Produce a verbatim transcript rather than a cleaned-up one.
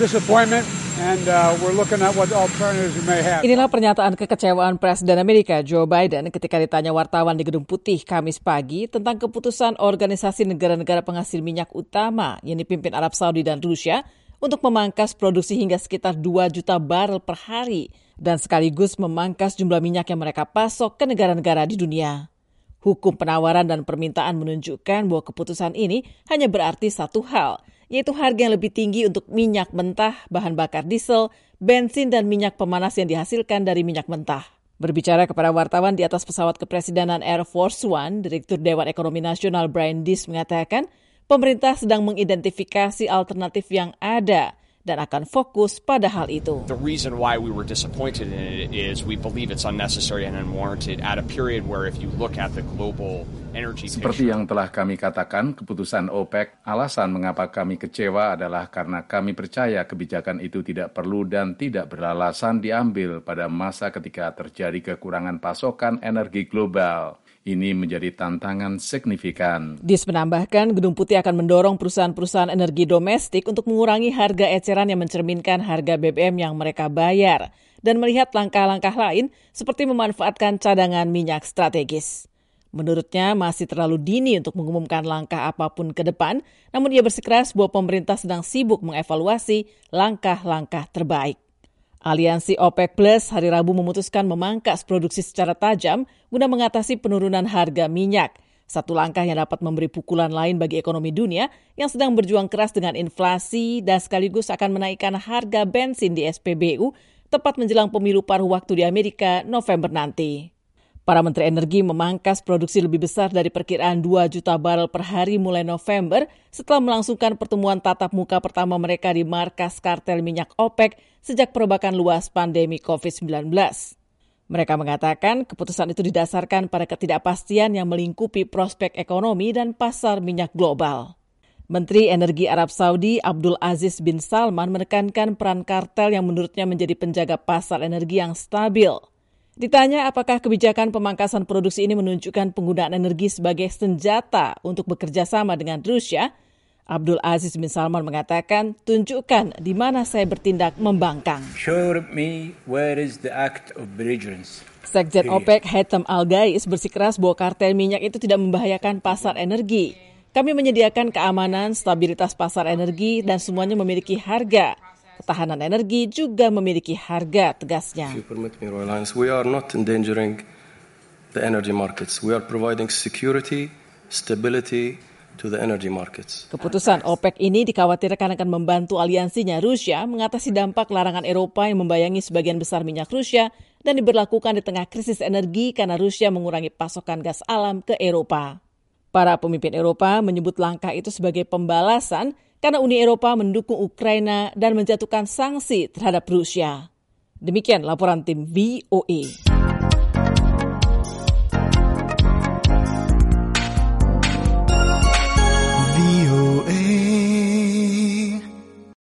disappointment and uh, we're looking at what alternatives we may have. Inilah pernyataan kekecewaan Presiden Amerika Joe Biden ketika ditanya wartawan di Gedung Putih Kamis pagi tentang keputusan organisasi negara-negara penghasil minyak utama yang dipimpin Arab Saudi dan Rusia untuk memangkas produksi hingga sekitar dua juta barel per hari dan sekaligus memangkas jumlah minyak yang mereka pasok ke negara-negara di dunia. Hukum penawaran dan permintaan menunjukkan bahwa keputusan ini hanya berarti satu hal, yaitu harga yang lebih tinggi untuk minyak mentah, bahan bakar diesel, bensin, dan minyak pemanas yang dihasilkan dari minyak mentah. Berbicara kepada wartawan di atas pesawat kepresidenan Air Force One, Direktur Dewan Ekonomi Nasional Brian Deese mengatakan, pemerintah sedang mengidentifikasi alternatif yang ada dan akan fokus pada hal itu. The reason why we were disappointed in it is we believe it's unnecessary and unwarranted at a period where if you look at the global energy picture. Seperti yang telah kami katakan, keputusan OPEC, alasan mengapa kami kecewa adalah karena kami percaya kebijakan itu tidak perlu dan tidak beralasan diambil pada masa ketika terjadi kekurangan pasokan energi global. Ini menjadi tantangan signifikan. Dis menambahkan, Gedung Putih akan mendorong perusahaan-perusahaan energi domestik untuk mengurangi harga eceran yang mencerminkan harga B B M yang mereka bayar dan melihat langkah-langkah lain seperti memanfaatkan cadangan minyak strategis. Menurutnya masih terlalu dini untuk mengumumkan langkah apapun ke depan, namun ia bersikeras bahwa pemerintah sedang sibuk mengevaluasi langkah-langkah terbaik. Aliansi OPEC Plus hari Rabu memutuskan memangkas produksi secara tajam guna mengatasi penurunan harga minyak. Satu langkah yang dapat memberi pukulan lain bagi ekonomi dunia yang sedang berjuang keras dengan inflasi dan sekaligus akan menaikkan harga bensin di S P B U tepat menjelang pemilu paruh waktu di Amerika November nanti. Para menteri energi memangkas produksi lebih besar dari perkiraan dua juta barel per hari mulai November setelah melangsungkan pertemuan tatap muka pertama mereka di markas kartel minyak OPEC sejak perombakan luas pandemi covid sembilan belas. Mereka mengatakan keputusan itu didasarkan pada ketidakpastian yang melingkupi prospek ekonomi dan pasar minyak global. Menteri Energi Arab Saudi Abdul Aziz bin Salman menekankan peran kartel yang menurutnya menjadi penjaga pasar energi yang stabil. Ditanya apakah kebijakan pemangkasan produksi ini menunjukkan penggunaan energi sebagai senjata untuk bekerja sama dengan Rusia, Abdul Aziz bin Salman mengatakan, tunjukkan di mana saya bertindak membangkang. Show me where is the act of belligerence. Sekjen OPEC Haitham Al-Ghais bersikeras bahwa kartel minyak itu tidak membahayakan pasar energi. Kami menyediakan keamanan, stabilitas pasar energi, dan semuanya memiliki harga. Ketahanan energi juga memiliki harga, tegasnya. If you permit me, Royal Highness, we are not endangering the energy markets. We are providing security, stability to the energy markets. Keputusan OPEC ini dikhawatirkan akan membantu aliansinya Rusia mengatasi dampak larangan Eropa yang membayangi sebagian besar minyak Rusia dan diberlakukan di tengah krisis energi karena Rusia mengurangi pasokan gas alam ke Eropa. Para pemimpin Eropa menyebut langkah itu sebagai pembalasan karena Uni Eropa mendukung Ukraina dan menjatuhkan sanksi terhadap Rusia. Demikian laporan tim V O A.